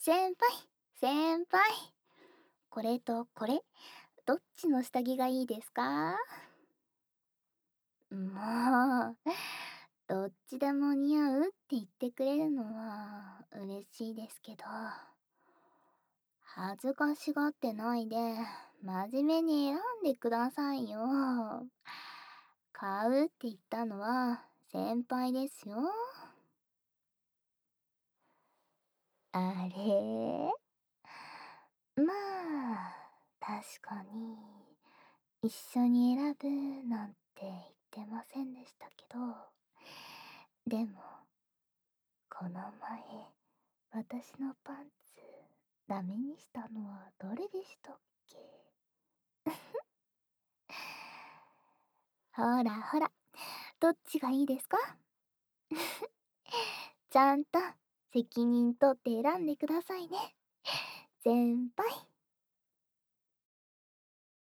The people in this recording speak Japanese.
先輩、先輩。これとこれ、どっちの下着がいいですか？もう、どっちでも似合うって言ってくれるのは嬉しいですけど、恥ずかしがってないで、真面目に選んでくださいよ。買うって言ったのは先輩ですよ。あれ、まあ、確かに、一緒に選ぶなんて言ってませんでしたけど、でも、この前、私のパンツ、ダメにしたのはどれでしたっけ？ほらほら、どっちがいいですか？ちゃんと責任取って選んでくださいね。